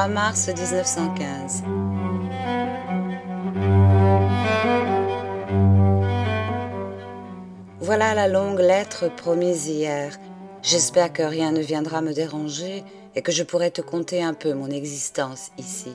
3 mars 1915. Voilà la longue lettre promise hier. J'espère que rien ne viendra me déranger et que je pourrai te conter un peu mon existence ici.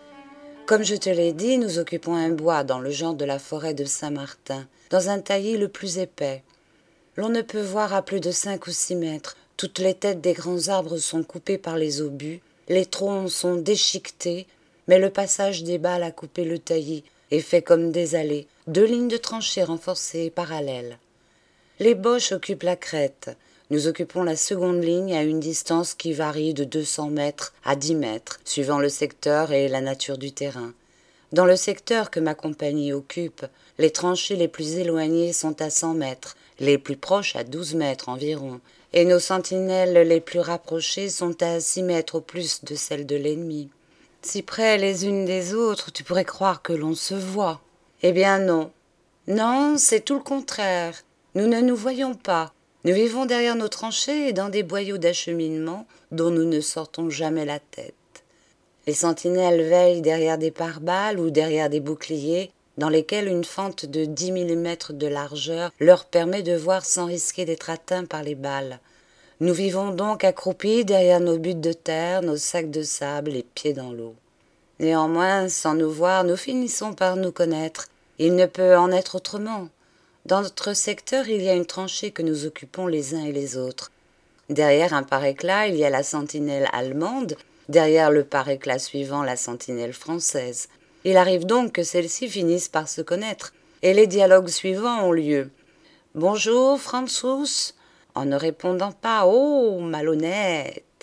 Comme je te l'ai dit, nous occupons un bois dans le genre de la forêt de Saint-Martin, dans un taillis le plus épais. L'on ne peut voir à plus de 5 ou 6 mètres. Toutes les têtes des grands arbres sont coupées par les obus, les troncs sont déchiquetés, mais le passage des balles a coupé le taillis et fait comme des allées, 2 lignes de tranchées renforcées et parallèles. Les Boches occupent la crête. Nous occupons la seconde ligne à une distance qui varie de 200 mètres à 10 mètres, suivant le secteur et la nature du terrain. Dans le secteur que ma compagnie occupe, les tranchées les plus éloignées sont à 100 mètres, les plus proches à 12 mètres environ, et nos sentinelles les plus rapprochées sont à 6 mètres au plus de celles de l'ennemi. Si près les unes des autres, tu pourrais croire que l'on se voit. Eh bien non. Non, c'est tout le contraire. Nous ne nous voyons pas. Nous vivons derrière nos tranchées et dans des boyaux d'acheminement dont nous ne sortons jamais la tête. Les sentinelles veillent derrière des pare-balles ou derrière des boucliers dans lesquels une fente de 10 mm de largeur leur permet de voir sans risquer d'être atteints par les balles. Nous vivons donc accroupis derrière nos buttes de terre, nos sacs de sable, les pieds dans l'eau. Néanmoins, sans nous voir, nous finissons par nous connaître. Il ne peut en être autrement. Dans notre secteur, il y a une tranchée que nous occupons les uns et les autres. Derrière un pare-éclat, il y a la sentinelle allemande, derrière le pare-éclat suivant la sentinelle française. Il arrive donc que celles-ci finissent par se connaître, et les dialogues suivants ont lieu. « Bonjour, Franzos » en ne répondant pas « Oh, malhonnête !»«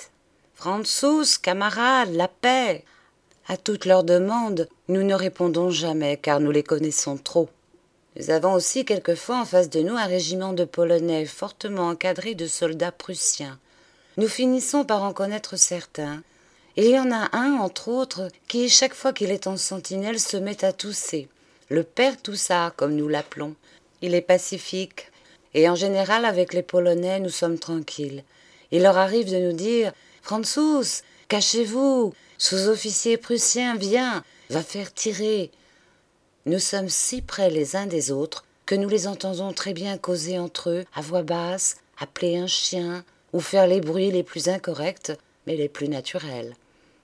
Franzos, camarade, la paix !» À toutes leurs demandes, nous ne répondons jamais, car nous les connaissons trop. Nous avons aussi quelquefois en face de nous un régiment de Polonais fortement encadré de soldats prussiens. Nous finissons par en connaître certains. Il y en a un, entre autres, qui, chaque fois qu'il est en sentinelle, se met à tousser. Le père Toussard, comme nous l'appelons. Il est pacifique. Et en général, avec les Polonais, nous sommes tranquilles. Il leur arrive de nous dire « Franzos, cachez-vous, sous-officier prussien, viens, va faire tirer !» Nous sommes si près les uns des autres que nous les entendons très bien causer entre eux, à voix basse, appeler un chien, ou faire les bruits les plus incorrects, mais les plus naturels.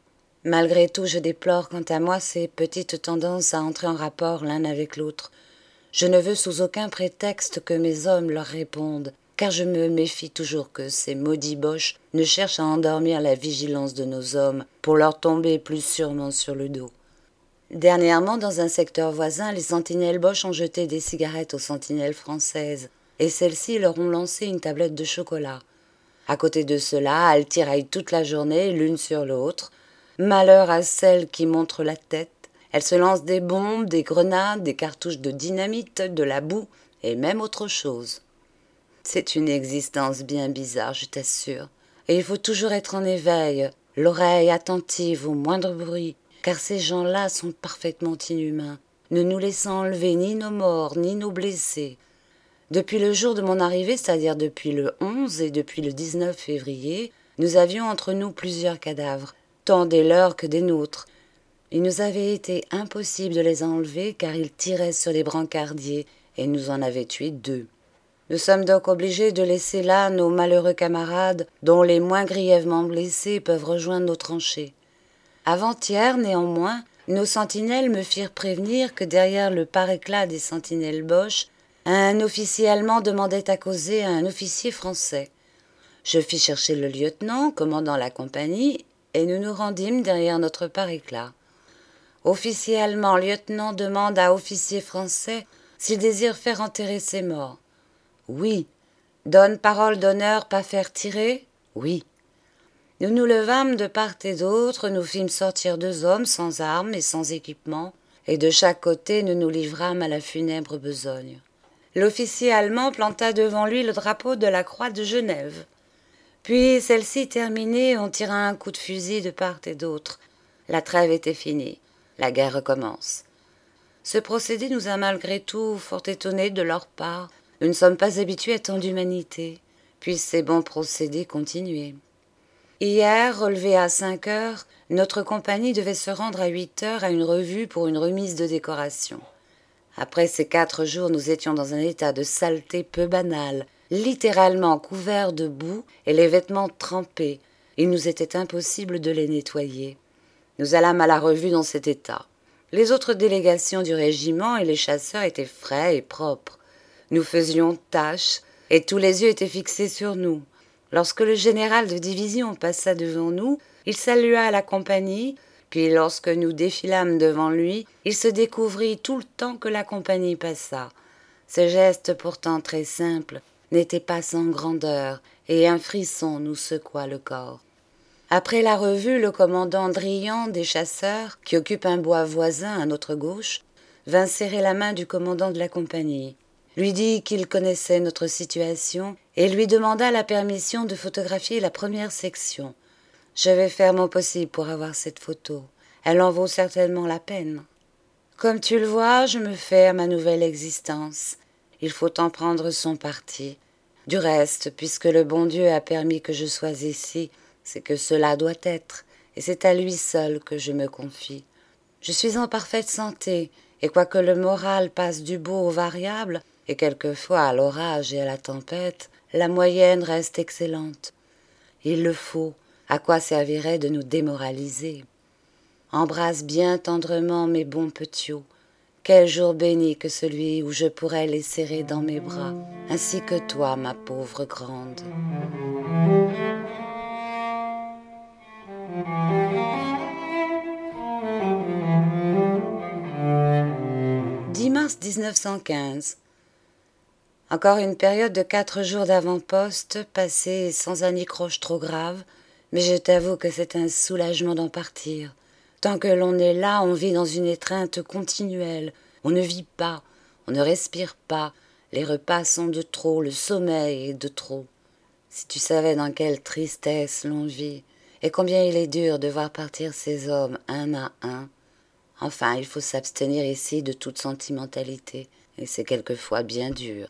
Malgré tout, je déplore quant à moi ces petites tendances à entrer en rapport l'un avec l'autre. Je ne veux sous aucun prétexte que mes hommes leur répondent, car je me méfie toujours que ces maudits Boches ne cherchent à endormir la vigilance de nos hommes pour leur tomber plus sûrement sur le dos. Dernièrement, dans un secteur voisin, les sentinelles Boches ont jeté des cigarettes aux sentinelles françaises, et celles-ci leur ont lancé une tablette de chocolat. À côté de cela, elles tiraillent toute la journée l'une sur l'autre. Malheur à celle qui montre la tête. Elles se lancent des bombes, des grenades, des cartouches de dynamite, de la boue, et même autre chose. C'est une existence bien bizarre, je t'assure. Et il faut toujours être en éveil, l'oreille attentive au moindre bruit, car ces gens-là sont parfaitement inhumains, ne nous laissant enlever ni nos morts, ni nos blessés. Depuis le jour de mon arrivée, c'est-à-dire depuis le 11 et depuis le 19 février, nous avions entre nous plusieurs cadavres, tant des leurs que des nôtres. Il nous avait été impossible de les enlever car ils tiraient sur les brancardiers et nous en avions tué 2. Nous sommes donc obligés de laisser là nos malheureux camarades dont les moins grièvement blessés peuvent rejoindre nos tranchées. Avant-hier, néanmoins, nos sentinelles me firent prévenir que derrière le pare-éclat des sentinelles Boches, un officier allemand demandait à causer à un officier français. Je fis chercher le lieutenant, commandant la compagnie, et nous nous rendîmes derrière notre pare-éclat. Officier allemand, lieutenant demande à officier français s'il désire faire enterrer ses morts. Oui. Donne parole d'honneur pas faire tirer? Oui. Nous nous levâmes de part et d'autre, nous fîmes sortir 2 hommes sans armes et sans équipement, et de chaque côté nous nous livrâmes à la funèbre besogne. L'officier allemand planta devant lui le drapeau de la Croix de Genève. Puis, celle-ci terminée, on tira un coup de fusil de part et d'autre. La trêve était finie. La guerre recommence. Ce procédé nous a malgré tout fort étonnés de leur part. Nous ne sommes pas habitués à tant d'humanité. Puissent ces bons procédés continuer. Hier, relevé à 5 heures, notre compagnie devait se rendre à 8 heures à une revue pour une remise de décoration. Après ces 4 jours, nous étions dans un état de saleté peu banal, littéralement couverts de boue et les vêtements trempés. Il nous était impossible de les nettoyer. Nous allâmes à la revue dans cet état. Les autres délégations du régiment et les chasseurs étaient frais et propres. Nous faisions tâche et tous les yeux étaient fixés sur nous. Lorsque le général de division passa devant nous, il salua la compagnie, puis lorsque nous défilâmes devant lui, il se découvrit tout le temps que la compagnie passa. Ce geste pourtant très simple n'était pas sans grandeur, et un frisson nous secoua le corps. Après la revue, le commandant Drian des chasseurs, qui occupe un bois voisin à notre gauche, vint serrer la main du commandant de la compagnie, lui dit qu'il connaissait notre situation et lui demanda la permission de photographier la première section. Je vais faire mon possible pour avoir cette photo. Elle en vaut certainement la peine. Comme tu le vois, je me fais à ma nouvelle existence. Il faut en prendre son parti. Du reste, puisque le bon Dieu a permis que je sois ici, c'est que cela doit être, et c'est à lui seul que je me confie. Je suis en parfaite santé, et quoique le moral passe du beau au variable, et quelquefois à l'orage et à la tempête, la moyenne reste excellente. Il le faut, à quoi servirait de nous démoraliser? Embrasse bien tendrement mes bons petits. Quel jour béni que celui où je pourrais les serrer dans mes bras, ainsi que toi, ma pauvre grande. 10 mars 1915. Encore une période de 4 jours d'avant-poste, passée sans un icroche trop grave, mais je t'avoue que c'est un soulagement d'en partir. Tant que l'on est là, on vit dans une étreinte continuelle. On ne vit pas, on ne respire pas, les repas sont de trop, le sommeil est de trop. Si tu savais dans quelle tristesse l'on vit, et combien il est dur de voir partir ces hommes un à un. Enfin, il faut s'abstenir ici de toute sentimentalité, et c'est quelquefois bien dur.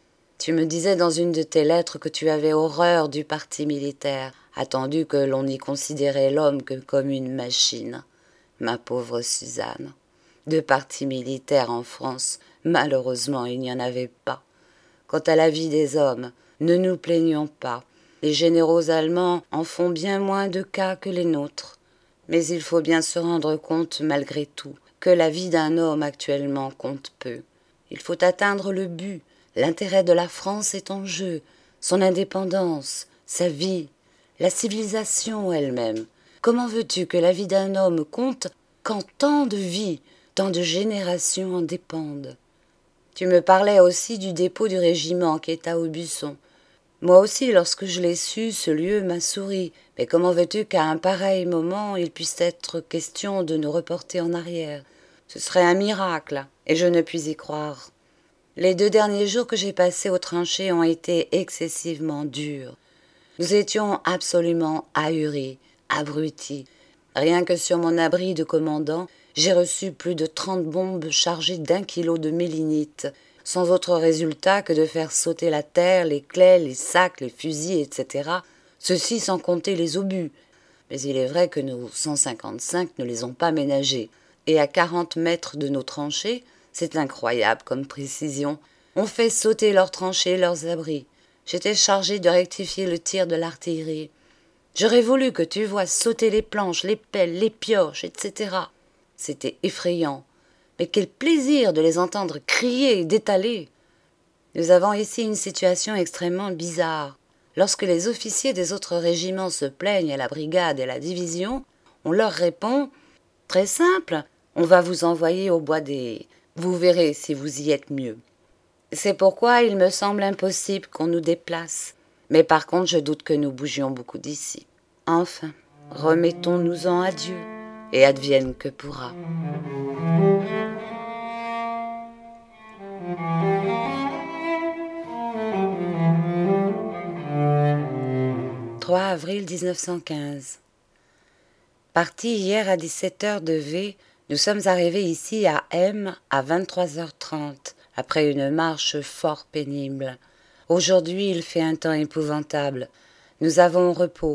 Tu me disais dans une de tes lettres que tu avais horreur du parti militaire, attendu que l'on y considérait l'homme que comme une machine. Ma pauvre Suzanne. De parti militaire en France, malheureusement, il n'y en avait pas. Quant à la vie des hommes, ne nous plaignons pas. Les généraux allemands en font bien moins de cas que les nôtres. Mais il faut bien se rendre compte, malgré tout, que la vie d'un homme actuellement compte peu. Il faut atteindre le but. L'intérêt de la France est en jeu, son indépendance, sa vie, la civilisation elle-même. Comment veux-tu que la vie d'un homme compte quand tant de vies, tant de générations en dépendent? Tu me parlais aussi du dépôt du régiment qui est à Aubusson. Moi aussi, lorsque je l'ai su, ce lieu m'a souri. Mais comment veux-tu qu'à un pareil moment, il puisse être question de nous reporter en arrière? Ce serait un miracle, et je ne puis y croire. Les 2 derniers jours que j'ai passés aux tranchées ont été excessivement durs. Nous étions absolument ahuris, abrutis. Rien que sur mon abri de commandant, j'ai reçu plus de 30 bombes chargées d'1 kilo de mélinite, sans autre résultat que de faire sauter la terre, les claies, les sacs, les fusils, etc. Ceci sans compter les obus. Mais il est vrai que nos 155 ne les ont pas ménagés. Et à 40 mètres de nos tranchées, c'est incroyable comme précision. On fait sauter leurs tranchées, leurs abris. J'étais chargé de rectifier le tir de l'artillerie. J'aurais voulu que tu vois sauter les planches, les pelles, les pioches, etc. C'était effrayant. Mais quel plaisir de les entendre crier et d'étaler. Nous avons ici une situation extrêmement bizarre. Lorsque les officiers des autres régiments se plaignent à la brigade et à la division, on leur répond « Très simple, on va vous envoyer au bois des... Vous verrez si vous y êtes mieux. » C'est pourquoi il me semble impossible qu'on nous déplace. Mais par contre, je doute que nous bougions beaucoup d'ici. Enfin, remettons-nous-en à Dieu, et advienne que pourra. 3 avril 1915. Partis hier à 17h de V, nous sommes arrivés ici à M à 23h30, après une marche fort pénible. Aujourd'hui, il fait un temps épouvantable. Nous avons repos.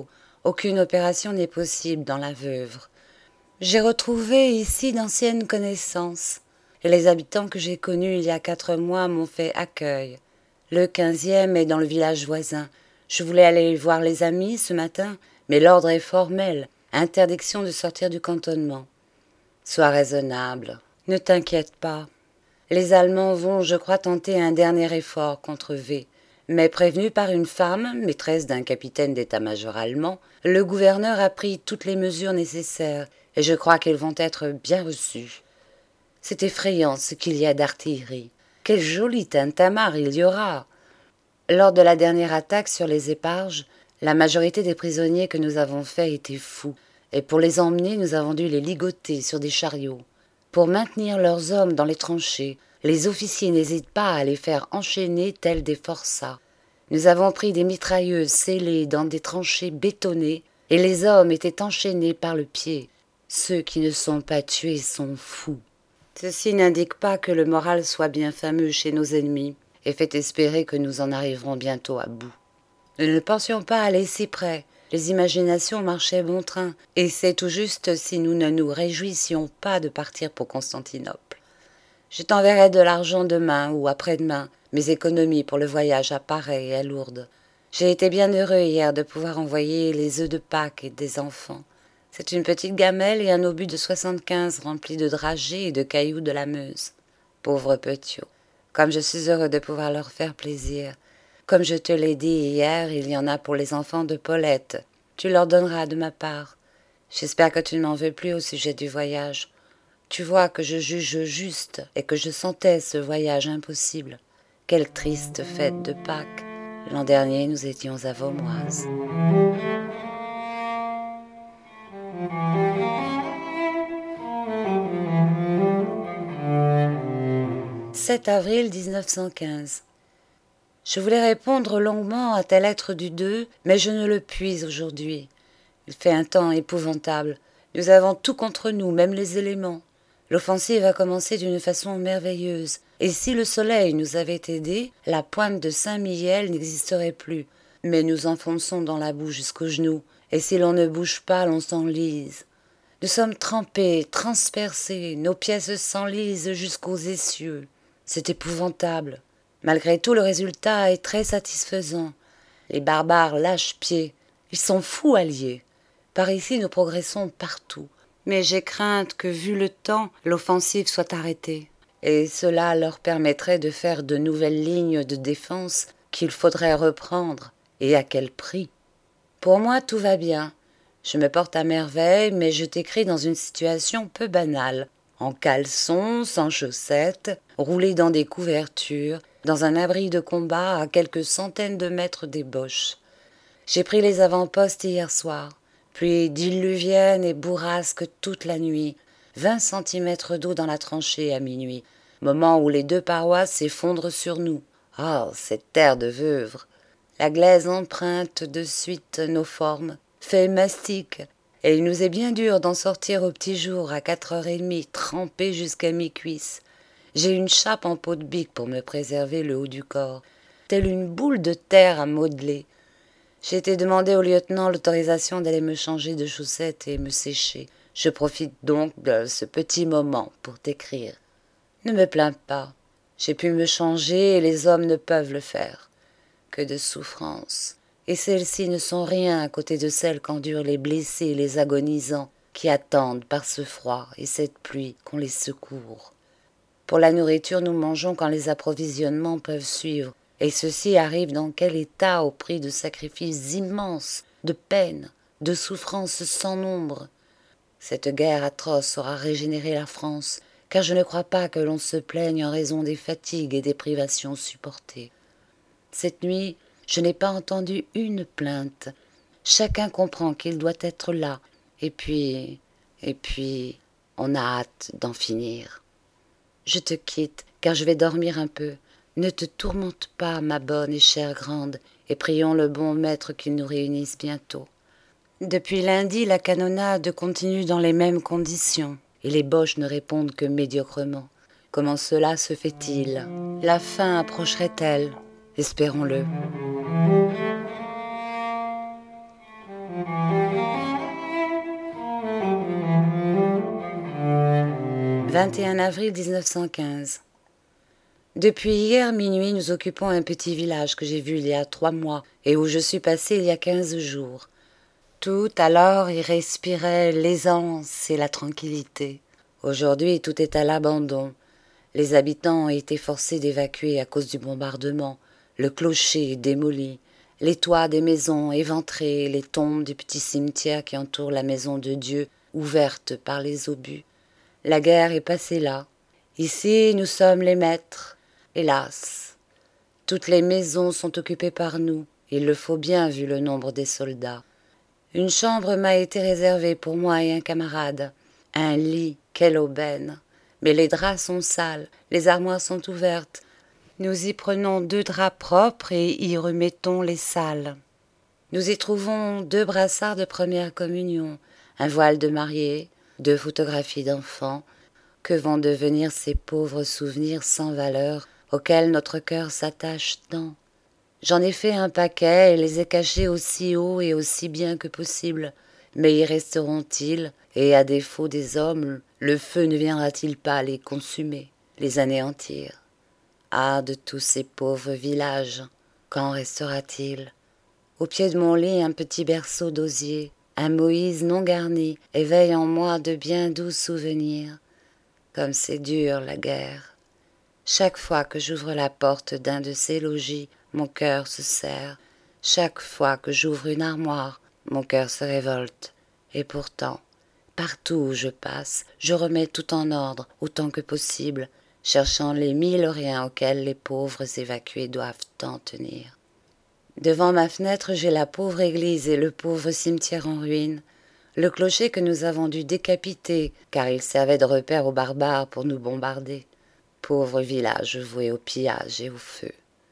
Aucune opération n'est possible dans la Veuvre. J'ai retrouvé ici d'anciennes connaissances. Et les habitants que j'ai connus il y a 4 mois m'ont fait accueil. Le 15e est dans le village voisin. Je voulais aller voir les amis ce matin, mais l'ordre est formel. Interdiction de sortir du cantonnement. Sois raisonnable. Ne t'inquiète pas. Les Allemands vont, je crois, tenter un dernier effort contre V. Mais prévenu par une femme, maîtresse d'un capitaine d'état-major allemand, le gouverneur a pris toutes les mesures nécessaires, et je crois qu'ils vont être bien reçus. C'est effrayant ce qu'il y a d'artillerie. Quel joli tintamarre il y aura! Lors de la dernière attaque sur les éparges, la majorité des prisonniers que nous avons faits étaient fous, et pour les emmener, nous avons dû les ligoter sur des chariots. Pour maintenir leurs hommes dans les tranchées, les officiers n'hésitent pas à les faire enchaîner tels des forçats. Nous avons pris des mitrailleuses scellées dans des tranchées bétonnées, et les hommes étaient enchaînés par le pied. Ceux qui ne sont pas tués sont fous. Ceci n'indique pas que le moral soit bien fameux chez nos ennemis, et fait espérer que nous en arriverons bientôt à bout. Nous ne pensions pas aller si près. Les imaginations marchaient bon train, et c'est tout juste si nous ne nous réjouissions pas de partir pour Constantinople. Je t'enverrai de l'argent demain ou après-demain, mes économies pour le voyage à Paray et à Lourdes. J'ai été bien heureux hier de pouvoir envoyer les œufs de Pâques et des enfants. C'est une petite gamelle et un obus de 75 rempli de dragées et de cailloux de la Meuse. Pauvres petits, comme je suis heureux de pouvoir leur faire plaisir. Comme je te l'ai dit hier, il y en a pour les enfants de Paulette. Tu leur donneras de ma part. J'espère que tu ne m'en veux plus au sujet du voyage. Tu vois que je juge juste et que je sentais ce voyage impossible. Quelle triste fête de Pâques. L'an dernier, nous étions à Vaumoise. 7 avril 1915. Je voulais répondre longuement à ta lettre du 2, mais je ne le puis aujourd'hui. Il fait un temps épouvantable. Nous avons tout contre nous, même les éléments. L'offensive a commencé d'une façon merveilleuse, et si le soleil nous avait aidés, la pointe de Saint-Mihiel n'existerait plus. Mais nous enfonçons dans la boue jusqu'aux genoux, et si l'on ne bouge pas, l'on s'enlise. Nous sommes trempés, transpercés, nos pièces s'enlisent jusqu'aux essieux. C'est épouvantable. Malgré tout, le résultat est très satisfaisant. Les barbares lâchent pied. Ils sont fous alliés. Par ici, nous progressons partout. Mais j'ai crainte que, vu le temps, l'offensive soit arrêtée. Et cela leur permettrait de faire de nouvelles lignes de défense qu'il faudrait reprendre. Et à quel prix? Pour moi, tout va bien. Je me porte à merveille, mais je t'écris dans une situation peu banale. En caleçon, sans chaussettes, roulé dans des couvertures, dans un abri de combat à quelques centaines de mètres des Boches. J'ai pris les avant-postes hier soir, pluie diluvienne et bourrasque toute la nuit, 20 centimètres d'eau dans la tranchée à minuit, moment où les 2 parois s'effondrent sur nous. Ah, cette terre de Veuvre! La glaise emprunte de suite nos formes, fait mastic, et il nous est bien dur d'en sortir au petit jour à 4h30, trempés jusqu'à mi-cuisse. J'ai une chape en peau de bique pour me préserver le haut du corps, telle une boule de terre à modeler. J'ai été demander au lieutenant l'autorisation d'aller me changer de chaussettes et me sécher. Je profite donc de ce petit moment pour t'écrire. Ne me plains pas. J'ai pu me changer et les hommes ne peuvent le faire. Que de souffrances. Et celles-ci ne sont rien à côté de celles qu'endurent les blessés et les agonisants qui attendent par ce froid et cette pluie qu'on les secourt. Pour la nourriture, nous mangeons quand les approvisionnements peuvent suivre, et ceci arrive dans quel état au prix de sacrifices immenses, de peines, de souffrances sans nombre. Cette guerre atroce aura régénéré la France, car je ne crois pas que l'on se plaigne en raison des fatigues et des privations supportées. Cette nuit, je n'ai pas entendu une plainte. Chacun comprend qu'il doit être là, et puis, on a hâte d'en finir. Je te quitte, car je vais dormir un peu. Ne te tourmente pas, ma bonne et chère grande, et prions le bon maître qu'il nous réunisse bientôt. Depuis lundi, la canonnade continue dans les mêmes conditions, et les Boches ne répondent que médiocrement. Comment cela se fait-il? La fin approcherait-elle? Espérons-le. 21 avril 1915. Depuis hier minuit, nous occupons un petit village que j'ai vu il y a 3 mois et où je suis passé il y a 15 jours. Tout alors y respirait l'aisance et la tranquillité. Aujourd'hui, tout est à l'abandon. Les habitants ont été forcés d'évacuer à cause du bombardement. Le clocher est démoli, les toits des maisons éventrés, les tombes du petit cimetière qui entoure la maison de Dieu, ouvertes par les obus. La guerre est passée là. Ici, nous sommes les maîtres. Hélas, toutes les maisons sont occupées par nous. Il le faut bien vu le nombre des soldats. Une chambre m'a été réservée pour moi et un camarade. Un lit, quelle aubaine! Mais les draps sont sales, les armoires sont ouvertes. Nous y prenons 2 draps propres et y remettons les sales. Nous y trouvons 2 brassards de première communion, un voile de mariée, 2 photographies d'enfants. Que vont devenir ces pauvres souvenirs sans valeur auxquels notre cœur s'attache tant? J'en ai fait un paquet et les ai cachés aussi haut et aussi bien que possible. Mais y resteront-ils, et à défaut des hommes, le feu ne viendra-t-il pas les consumer, les anéantir? Ah, de tous ces pauvres villages, qu'en restera-t-il? Au pied de mon lit, un petit berceau d'osier, un Moïse non garni, éveille en moi de bien doux souvenirs. Comme c'est dur la guerre. Chaque fois que j'ouvre la porte d'un de ces logis, mon cœur se serre. Chaque fois que j'ouvre une armoire, mon cœur se révolte. Et pourtant, partout où je passe, je remets tout en ordre autant que possible, cherchant les 1000 riens auxquels les pauvres évacués doivent tant tenir. Devant ma fenêtre, j'ai la pauvre église et le pauvre cimetière en ruine, le clocher que nous avons dû décapiter, car il servait de repère aux barbares pour nous bombarder. Pauvre village voué au pillage et au feu.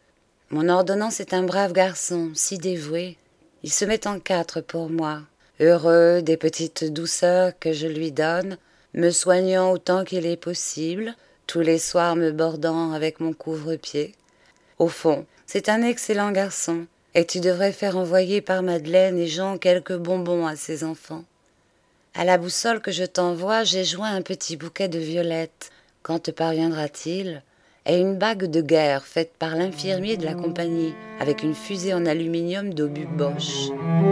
Mon ordonnance est un brave garçon, si dévoué. Il se met en 4 pour moi, heureux des petites douceurs que je lui donne, me soignant autant qu'il est possible, tous les soirs me bordant avec mon couvre-pied. Au fond, c'est un excellent garçon, et tu devrais faire envoyer par Madeleine et Jean quelques bonbons à ses enfants. À la boussole que je t'envoie, j'ai joint un petit bouquet de violettes. Quand te parviendra-t-il? Et une bague de guerre faite par l'infirmier de la compagnie, avec une fusée en aluminium d'obus Bosch.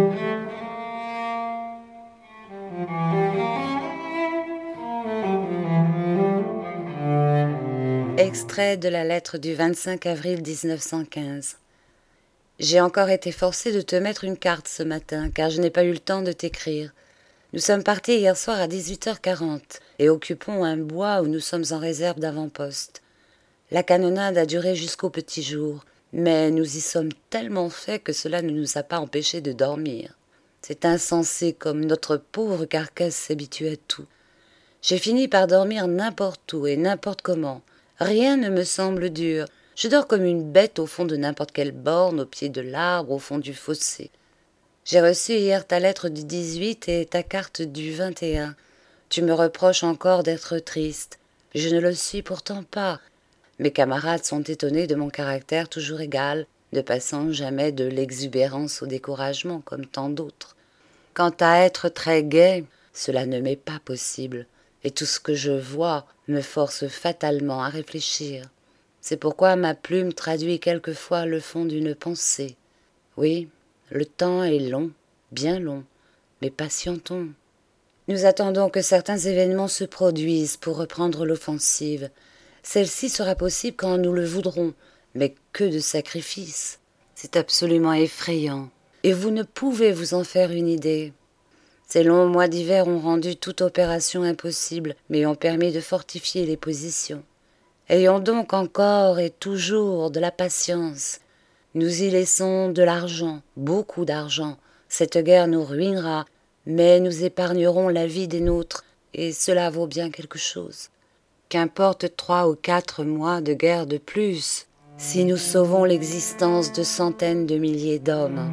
Extrait de la lettre du 25 avril 1915. J'ai encore été forcée de te mettre une carte ce matin, car je n'ai pas eu le temps de t'écrire. Nous sommes partis hier soir à 18h40 et occupons un bois où nous sommes en réserve d'avant-poste. La canonnade a duré jusqu'au petit jour, mais nous y sommes tellement faits que cela ne nous a pas empêchés de dormir. C'est insensé comme notre pauvre carcasse s'habitue à tout. J'ai fini par dormir n'importe où et n'importe comment. Rien ne me semble dur. Je dors comme une bête au fond de n'importe quelle borne, au pied de l'arbre, au fond du fossé. J'ai reçu hier ta lettre du 18 et ta carte du 21. Tu me reproches encore d'être triste. Je ne le suis pourtant pas. Mes camarades sont étonnés de mon caractère toujours égal, ne passant jamais de l'exubérance au découragement comme tant d'autres. Quant à être très gai, cela ne m'est pas possible, et tout ce que je vois me force fatalement à réfléchir. C'est pourquoi ma plume traduit quelquefois le fond d'une pensée. Oui, le temps est long, bien long, mais patientons. Nous attendons que certains événements se produisent pour reprendre l'offensive. Celle-ci sera possible quand nous le voudrons, mais que de sacrifices. C'est absolument effrayant, et vous ne pouvez vous en faire une idée. Ces longs mois d'hiver ont rendu toute opération impossible, mais ont permis de fortifier les positions. Ayons donc encore et toujours de la patience. Nous y laissons de l'argent, beaucoup d'argent. Cette guerre nous ruinera, mais nous épargnerons la vie des nôtres, et cela vaut bien quelque chose. Qu'importe 3 ou 4 mois de guerre de plus, si nous sauvons l'existence de centaines de milliers d'hommes.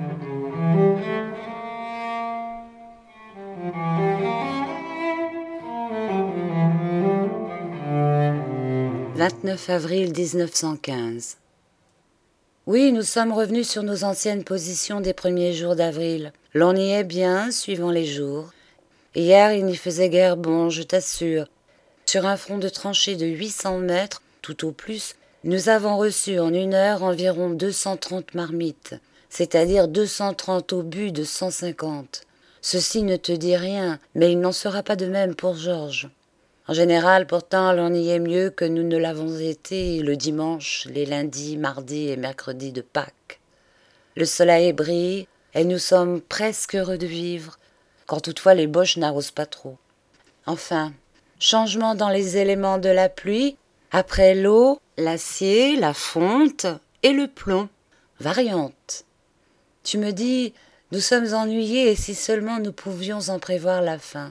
« 29 avril 1915. Oui, nous sommes revenus sur nos anciennes positions des premiers jours d'avril. L'on y est bien, suivant les jours. Hier, il n'y faisait guère bon, je t'assure. Sur un front de tranchée de 800 mètres, tout au plus, nous avons reçu en 1 heure environ 230 marmites, c'est-à-dire 230 obus de 150. Ceci ne te dit rien, mais il n'en sera pas de même pour Georges. En général, pourtant, l'on y est mieux que nous ne l'avons été le dimanche, les lundis, mardis et mercredis de Pâques. Le soleil brille et nous sommes presque heureux de vivre, quand toutefois les Boches n'arrosent pas trop. Enfin, changement dans les éléments de la pluie, après l'eau, l'acier, la fonte et le plomb. Variante. Tu me dis, nous sommes ennuyés et si seulement nous pouvions en prévoir la fin.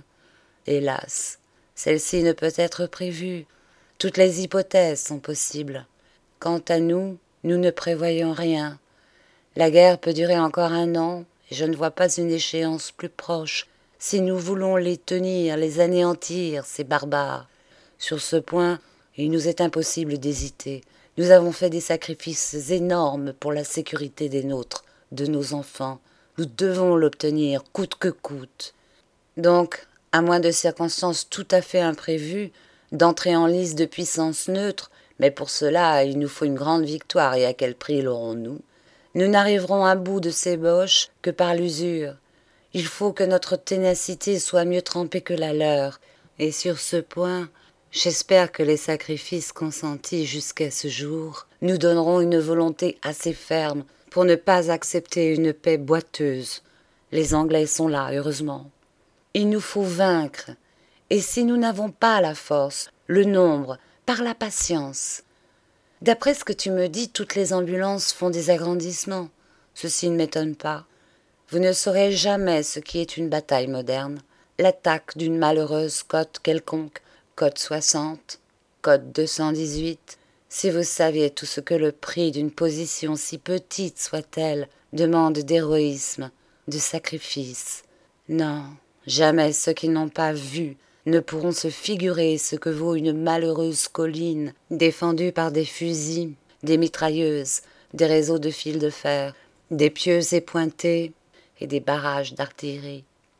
Hélas, celle-ci ne peut être prévue. Toutes les hypothèses sont possibles. Quant à nous, nous ne prévoyons rien. La guerre peut durer encore 1 an, et je ne vois pas une échéance plus proche, si nous voulons les tenir, les anéantir, ces barbares. Sur ce point, il nous est impossible d'hésiter. Nous avons fait des sacrifices énormes pour la sécurité des nôtres, de nos enfants. Nous devons l'obtenir, coûte que coûte. Donc, à moins de circonstances tout à fait imprévues, d'entrer en lice de puissance neutre, mais pour cela, il nous faut une grande victoire, et à quel prix l'aurons-nous? Nous n'arriverons à bout de ces Boches que par l'usure. Il faut que notre ténacité soit mieux trempée que la leur, et sur ce point, j'espère que les sacrifices consentis jusqu'à ce jour nous donneront une volonté assez ferme pour ne pas accepter une paix boiteuse. Les Anglais sont là, heureusement. Il nous faut vaincre, et si nous n'avons pas la force, le nombre, par la patience. D'après ce que tu me dis, toutes les ambulances font des agrandissements. Ceci ne m'étonne pas. Vous ne saurez jamais ce qui est une bataille moderne. L'attaque d'une malheureuse côte quelconque, côte 60, côte 218. Si vous saviez tout ce que le prix d'une position si petite soit-elle demande d'héroïsme, de sacrifice. Non, jamais ceux qui n'ont pas vu ne pourront se figurer ce que vaut une malheureuse colline défendue par des fusils, des mitrailleuses, des réseaux de fils de fer, des pieux épointés et des barrages d'artillerie.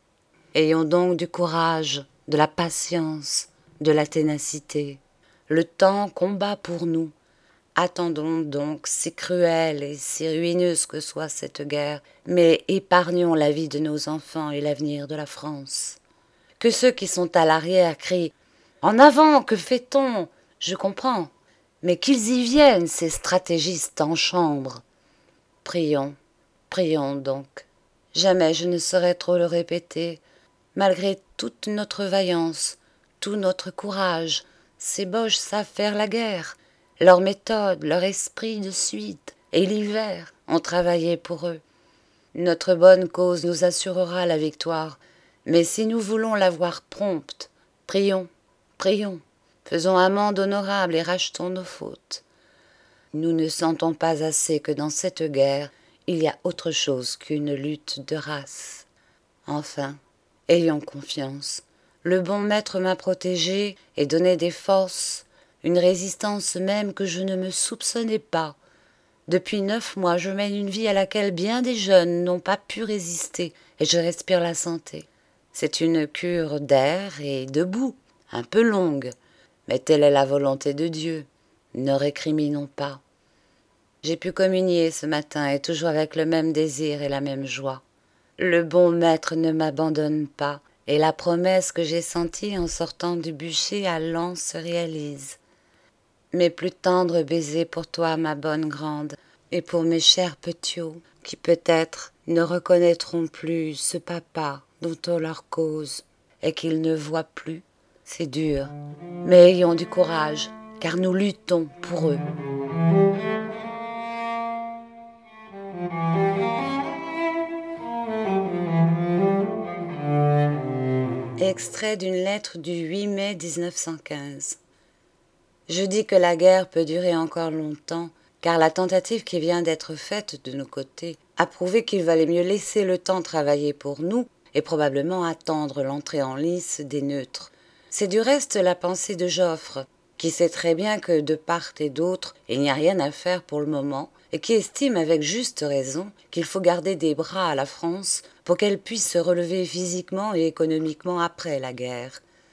Ayons donc du courage, de la patience, de la ténacité. Le temps combat pour nous. Attendons donc, si cruelle et si ruineuse que soit cette guerre, mais épargnons la vie de nos enfants et l'avenir de la France. Que ceux qui sont à l'arrière crient « En avant, que fait-on » Je comprends, mais qu'ils y viennent, ces stratégistes en chambre. Prions, prions donc. Jamais je ne saurais trop le répéter. Malgré toute notre vaillance, tout notre courage, ces Boches savent faire la guerre. Leur méthode, leur esprit de suite et l'hiver ont travaillé pour eux. Notre bonne cause nous assurera la victoire, mais si nous voulons la voir prompte, prions, prions, faisons amende honorable et rachetons nos fautes. Nous ne sentons pas assez que dans cette guerre, il y a autre chose qu'une lutte de race. Enfin, ayons confiance. Le bon maître m'a protégé et donné des forces, une résistance même que je ne me soupçonnais pas. Depuis 9 mois, je mène une vie à laquelle bien des jeunes n'ont pas pu résister et je respire la santé. C'est une cure d'air et de boue, un peu longue, mais telle est la volonté de Dieu. Ne récriminons pas. J'ai pu communier ce matin et toujours avec le même désir et la même joie. Le bon maître ne m'abandonne pas et la promesse que j'ai sentie en sortant du bûcher à Lens se réalise. Mes plus tendres baisers pour toi, ma bonne grande, et pour mes chers petits qui peut-être ne reconnaîtront plus ce papa dont on leur cause et qu'ils ne voient plus. C'est dur, mais ayons du courage, car nous luttons pour eux. Extrait d'une lettre du 8 mai 1915. Je dis que la guerre peut durer encore longtemps, car la tentative qui vient d'être faite de nos côtés a prouvé qu'il valait mieux laisser le temps travailler pour nous et probablement attendre l'entrée en lice des neutres. C'est du reste la pensée de Joffre, qui sait très bien que de part et d'autre, il n'y a rien à faire pour le moment, et qui estime avec juste raison qu'il faut garder des bras à la France pour qu'elle puisse se relever physiquement et économiquement après la guerre.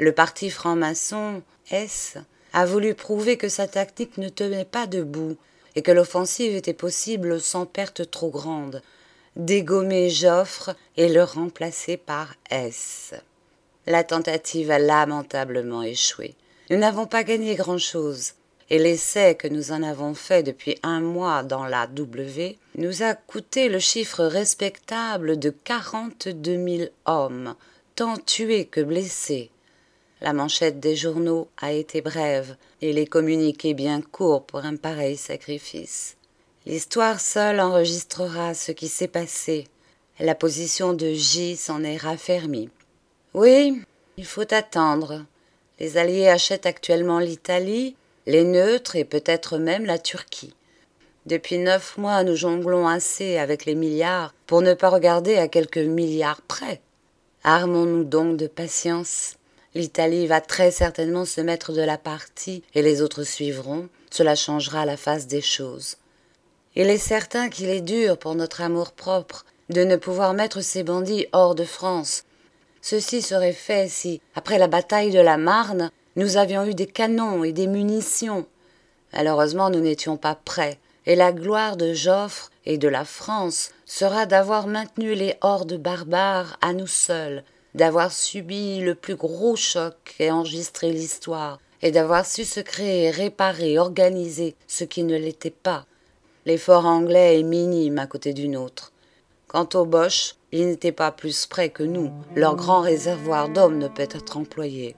Le parti franc-maçon, S, a voulu prouver que sa tactique ne tenait pas debout et que l'offensive était possible sans perte trop grande, dégommer Joffre et le remplacer par S. La tentative a lamentablement échoué. Nous n'avons pas gagné grand-chose, et l'essai que nous en avons fait depuis 1 mois dans la W nous a coûté le chiffre respectable de 42 000 hommes, tant tués que blessés. La manchette des journaux a été brève et les communiqués bien courts pour un pareil sacrifice. L'histoire seule enregistrera ce qui s'est passé. La position de J s'en est raffermie. Oui, il faut attendre. Les Alliés achètent actuellement l'Italie, les neutres et peut-être même la Turquie. Depuis 9 mois, nous jonglons assez avec les milliards pour ne pas regarder à quelques milliards près. Armons-nous donc de patience. L'Italie va très certainement se mettre de la partie et les autres suivront. Cela changera la face des choses. Il est certain qu'il est dur pour notre amour-propre de ne pouvoir mettre ces bandits hors de France. Ceci serait fait si, après la bataille de la Marne, nous avions eu des canons et des munitions. Malheureusement, nous n'étions pas prêts, et la gloire de Joffre et de la France sera d'avoir maintenu les hordes barbares à nous seuls, d'avoir subi le plus gros choc et enregistré l'histoire, et d'avoir su se créer, réparer, organiser ce qui ne l'était pas. L'effort anglais est minime à côté du nôtre. Quant aux Boches, ils n'étaient pas plus prêts que nous. Leur grand réservoir d'hommes ne peut être employé.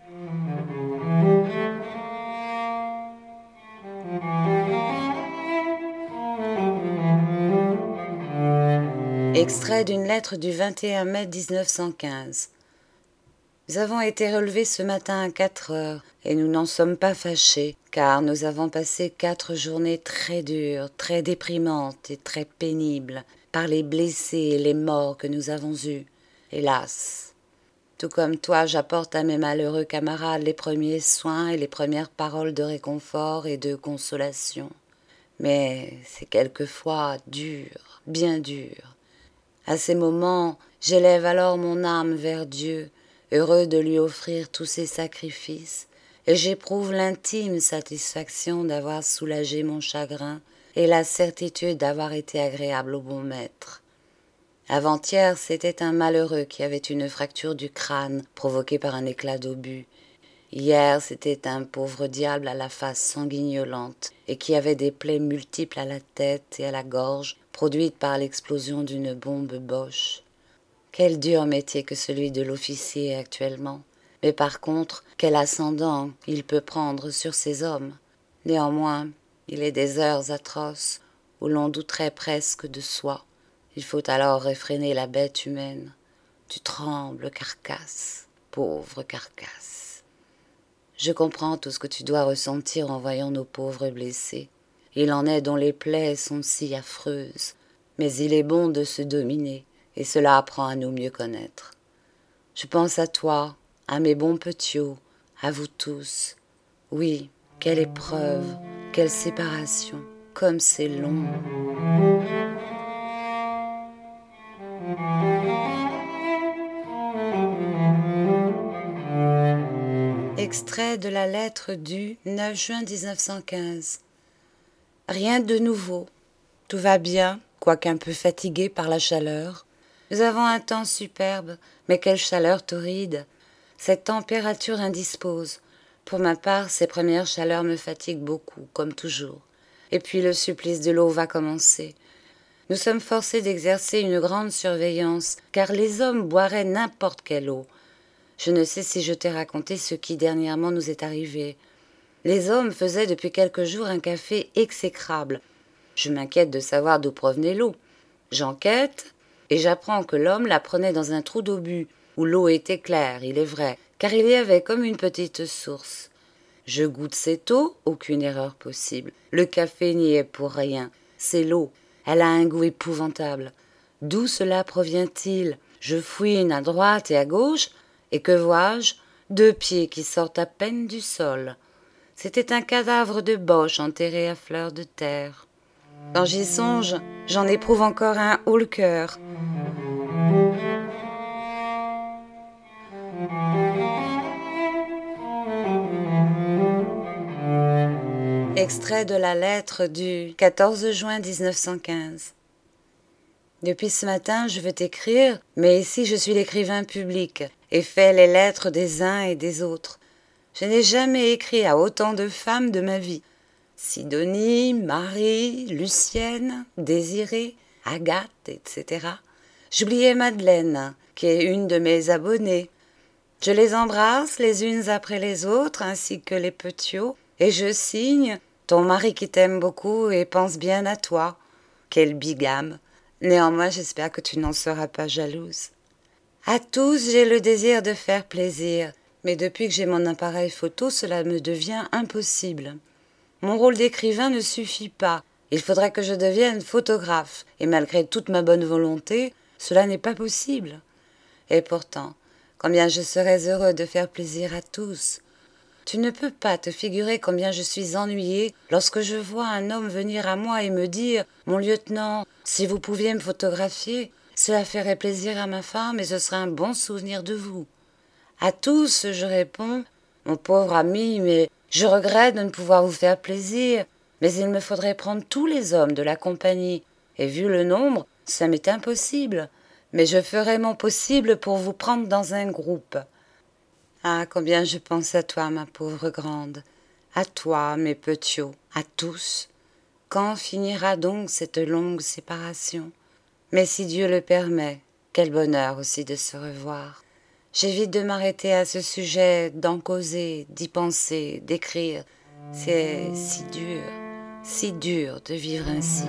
Extrait d'une lettre du 21 mai 1915. Nous avons été relevés ce matin à 4 heures et nous n'en sommes pas fâchés, car nous avons passé 4 journées très dures, très déprimantes et très pénibles, par les blessés et les morts que nous avons eus. Hélas, tout comme toi, j'apporte à mes malheureux camarades les premiers soins et les premières paroles de réconfort et de consolation. Mais c'est quelquefois dur, bien dur. À ces moments, j'élève alors mon âme vers Dieu, heureux de lui offrir tous ses sacrifices, et j'éprouve l'intime satisfaction d'avoir soulagé mon chagrin et la certitude d'avoir été agréable au bon maître. Avant-hier, c'était un malheureux qui avait une fracture du crâne provoquée par un éclat d'obus. Hier, c'était un pauvre diable à la face sanguignolente et qui avait des plaies multiples à la tête et à la gorge produites par l'explosion d'une bombe Boche. Quel dur métier que celui de l'officier actuellement. Mais par contre, quel ascendant il peut prendre sur ces hommes. Néanmoins, il est des heures atroces où l'on douterait presque de soi. Il faut alors réfréner la bête humaine. Tu trembles, carcasse, pauvre carcasse. Je comprends tout ce que tu dois ressentir en voyant nos pauvres blessés. Il en est dont les plaies sont si affreuses, mais il est bon de se dominer, et cela apprend à nous mieux connaître. Je pense à toi, à mes bons petiots, à vous tous. Oui, quelle épreuve, quelle séparation, comme c'est long. Extrait de la lettre du 9 juin 1915. Rien de nouveau. Tout va bien, quoique un peu fatigué par la chaleur. Nous avons un temps superbe, mais quelle chaleur torride. Cette température indispose. Pour ma part, ces premières chaleurs me fatiguent beaucoup, comme toujours. Et puis le supplice de l'eau va commencer. Nous sommes forcés d'exercer une grande surveillance, car les hommes boiraient n'importe quelle eau. Je ne sais si je t'ai raconté ce qui dernièrement nous est arrivé. Les hommes faisaient depuis quelques jours un café exécrable. Je m'inquiète de savoir d'où provenait l'eau. J'enquête et j'apprends que l'homme la prenait dans un trou d'obus, où l'eau était claire, il est vrai, car il y avait comme une petite source. Je goûte cette eau, aucune erreur possible. Le café n'y est pour rien. C'est l'eau. Elle a un goût épouvantable. D'où cela provient-il? Je fouine à droite et à gauche, et que vois-je? 2 pieds qui sortent à peine du sol. C'était un cadavre de Boche enterré à fleur de terre. Quand j'y songe, j'en éprouve encore un haut le cœur. Extrait de la lettre du 14 juin 1915. Depuis ce matin, je veux t'écrire, mais ici je suis l'écrivain public et fais les lettres des uns et des autres. Je n'ai jamais écrit à autant de femmes de ma vie. Sidonie, Marie, Lucienne, Désirée, Agathe, etc. J'oubliais Madeleine, qui est une de mes abonnées. Je les embrasse les unes après les autres, ainsi que les petiots, et je signe « Ton mari qui t'aime beaucoup et pense bien à toi ». Quel bigame. Néanmoins, j'espère que tu n'en seras pas jalouse. À tous, j'ai le désir de faire plaisir, mais depuis que j'ai mon appareil photo, cela me devient impossible. Mon rôle d'écrivain ne suffit pas. Il faudrait que je devienne photographe, et malgré toute ma bonne volonté, cela n'est pas possible. Et pourtant, combien je serais heureux de faire plaisir à tous. Tu ne peux pas te figurer combien je suis ennuyée lorsque je vois un homme venir à moi et me dire « Mon lieutenant, si vous pouviez me photographier, cela ferait plaisir à ma femme et ce serait un bon souvenir de vous. » À tous, je réponds « Mon pauvre ami, mais je regrette de ne pouvoir vous faire plaisir, mais il me faudrait prendre tous les hommes de la compagnie, et vu le nombre, ça m'est impossible. Mais je ferai mon possible pour vous prendre dans un groupe. » Ah, combien je pense à toi, ma pauvre grande, à toi, mes petiots, à tous. Quand finira donc cette longue séparation? Mais si Dieu le permet, quel bonheur aussi de se revoir. J'évite de m'arrêter à ce sujet, d'en causer, d'y penser, d'écrire. C'est si dur de vivre ainsi.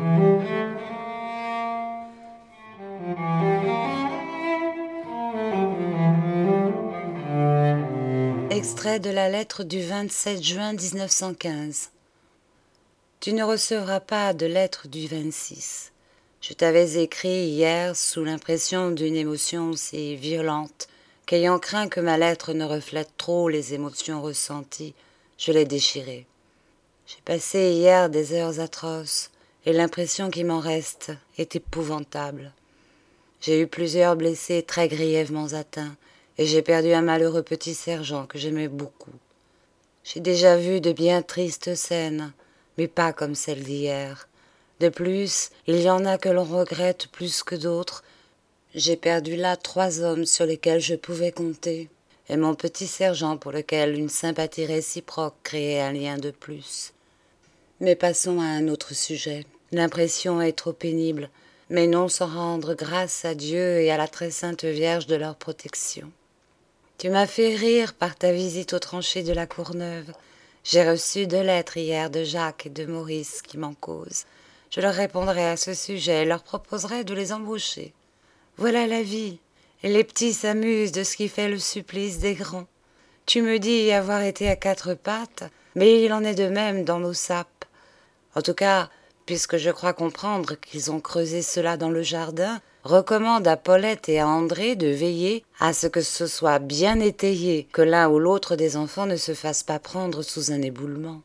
Extrait de la lettre du 27 juin 1915. Tu ne recevras pas de lettre du 26. Je t'avais écrit hier sous l'impression d'une émotion si violente qu'ayant craint que ma lettre ne reflète trop les émotions ressenties, je l'ai déchirée. J'ai passé hier des heures atroces et l'impression qui m'en reste est épouvantable. J'ai eu plusieurs blessés très grièvement atteints et j'ai perdu un malheureux petit sergent que j'aimais beaucoup. J'ai déjà vu de bien tristes scènes, mais pas comme celle d'hier. De plus, il y en a que l'on regrette plus que d'autres. J'ai perdu là 3 hommes sur lesquels je pouvais compter, et mon petit sergent pour lequel une sympathie réciproque créait un lien de plus. Mais passons à un autre sujet. L'impression est trop pénible, mais non sans rendre grâce à Dieu et à la très sainte Vierge de leur protection. Tu m'as fait rire par ta visite aux tranchées de la Courneuve. J'ai reçu 2 lettres hier de Jacques et de Maurice qui m'en causent. Je leur répondrai à ce sujet et leur proposerai de les embaucher. Voilà la vie, et les petits s'amusent de ce qui fait le supplice des grands. Tu me dis y avoir été à 4 pattes, mais il en est de même dans nos sapes. En tout cas, puisque je crois comprendre qu'ils ont creusé cela dans le jardin, recommande à Paulette et à André de veiller à ce que ce soit bien étayé, que l'un ou l'autre des enfants ne se fasse pas prendre sous un éboulement.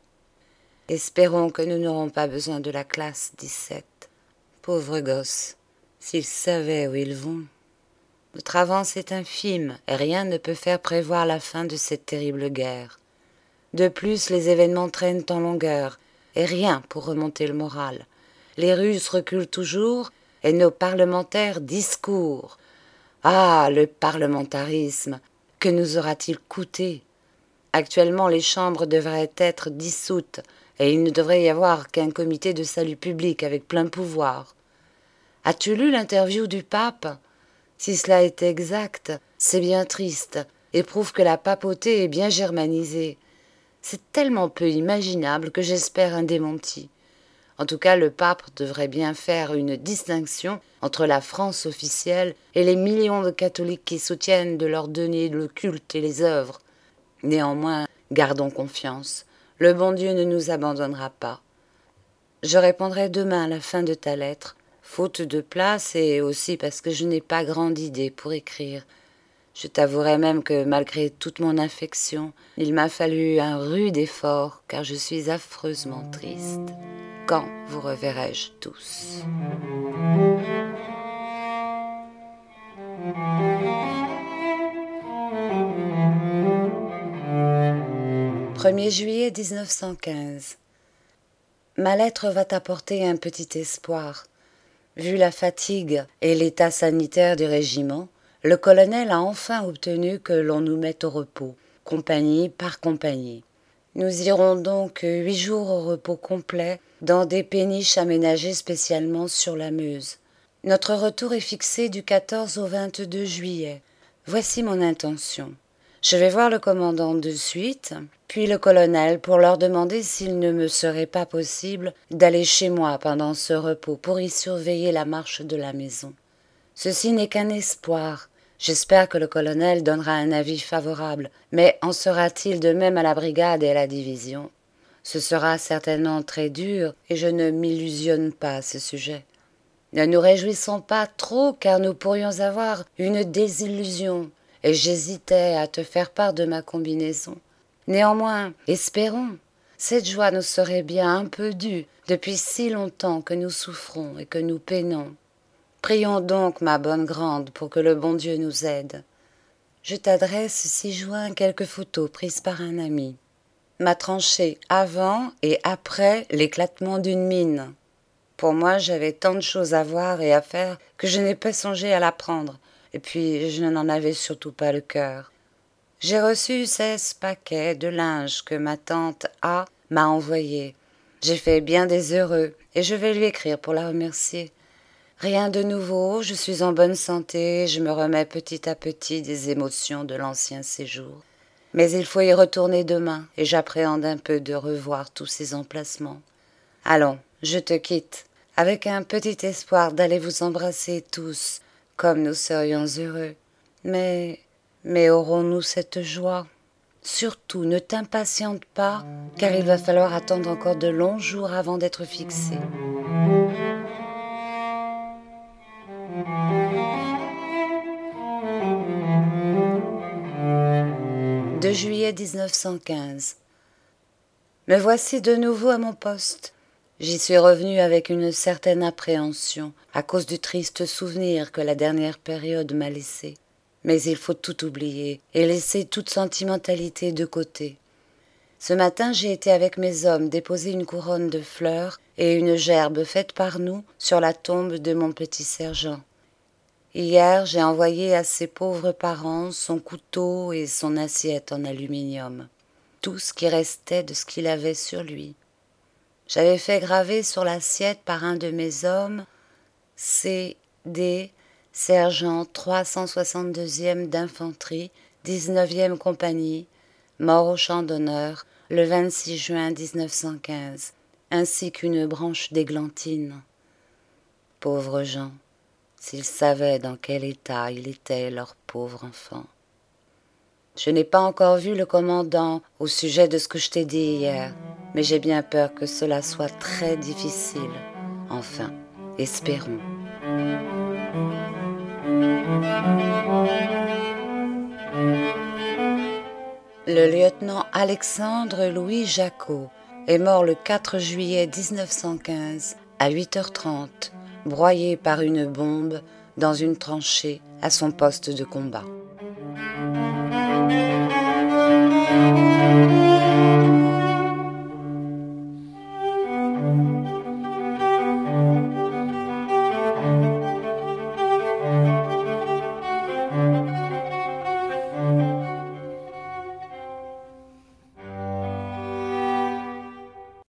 Espérons que nous n'aurons pas besoin de la classe 17. Pauvres gosses, s'ils savaient où ils vont. Notre avance est infime et rien ne peut faire prévoir la fin de cette terrible guerre. De plus, les événements traînent en longueur et rien pour remonter le moral. Les Russes reculent toujours et nos parlementaires discourent. Ah, le parlementarisme, que nous aura-t-il coûté? Actuellement, les chambres devraient être dissoutes et il ne devrait y avoir qu'un comité de salut public avec plein pouvoir. As-tu lu l'interview du pape? Si cela est exact, c'est bien triste et prouve que la papauté est bien germanisée. C'est tellement peu imaginable que j'espère un démenti. En tout cas, le pape devrait bien faire une distinction entre la France officielle et les millions de catholiques qui soutiennent de leur donner le culte et les œuvres. Néanmoins, gardons confiance. Le bon Dieu ne nous abandonnera pas. Je répondrai demain à la fin de ta lettre, faute de place et aussi parce que je n'ai pas grande idée pour écrire. Je t'avouerai même que malgré toute mon affection, il m'a fallu un rude effort car je suis affreusement triste. Quand vous reverrai-je tous? 1er juillet 1915. Ma lettre va t'apporter un petit espoir. Vu la fatigue et l'état sanitaire du régiment, le colonel a enfin obtenu que l'on nous mette au repos, compagnie par compagnie. Nous irons donc 8 jours au repos complet dans des péniches aménagées spécialement sur la Meuse. Notre retour est fixé du 14 au 22 juillet. Voici mon intention. Je vais voir le commandant de suite, puis le colonel pour leur demander s'il ne me serait pas possible d'aller chez moi pendant ce repos pour y surveiller la marche de la maison. Ceci n'est qu'un espoir. J'espère que le colonel donnera un avis favorable, mais en sera-t-il de même à la brigade et à la division? Ce sera certainement très dur et je ne m'illusionne pas à ce sujet. Ne nous réjouissons pas trop car nous pourrions avoir une désillusion et j'hésitais à te faire part de ma combinaison. Néanmoins, espérons. Cette joie nous serait bien un peu due depuis si longtemps que nous souffrons et que nous peinons. Prions donc, ma bonne grande, pour que le bon Dieu nous aide. Je t'adresse ci-joint quelques photos prises par un ami. Ma tranchée avant et après l'éclatement d'une mine. Pour moi, j'avais tant de choses à voir et à faire que je n'ai pas songé à la prendre, et puis je n'en avais surtout pas le cœur. J'ai reçu 16 paquets de linge que ma tante A m'a envoyés. J'ai fait bien des heureux, et je vais lui écrire pour la remercier. Rien de nouveau, je suis en bonne santé, je me remets petit à petit des émotions de l'ancien séjour. Mais il faut y retourner demain, et j'appréhende un peu de revoir tous ces emplacements. Allons, je te quitte, avec un petit espoir d'aller vous embrasser tous, comme nous serions heureux. Mais aurons-nous cette joie? Surtout, ne t'impatiente pas, car il va falloir attendre encore de longs jours avant d'être fixé. « 2 juillet 1915. Me voici de nouveau à mon poste. J'y suis revenue avec une certaine appréhension, à cause du triste souvenir que la dernière période m'a laissé. Mais il faut tout oublier et laisser toute sentimentalité de côté. Ce matin, j'ai été avec mes hommes déposer une couronne de fleurs et une gerbe faite par nous sur la tombe de mon petit sergent. Hier, j'ai envoyé à ses pauvres parents son couteau et son assiette en aluminium, tout ce qui restait de ce qu'il avait sur lui. J'avais fait graver sur l'assiette par un de mes hommes « C.D. sergent 362e d'infanterie, 19e compagnie, mort au champ d'honneur le 26 juin 1915, ainsi qu'une branche d'églantine. » Pauvres gens, s'ils savaient dans quel état il était leur pauvre enfant. Je n'ai pas encore vu le commandant au sujet de ce que je t'ai dit hier, mais j'ai bien peur que cela soit très difficile. Enfin, espérons. Le lieutenant Alexandre Louis Jacot est mort le 4 juillet 1915 à 8h30, broyé par une bombe dans une tranchée à son poste de combat.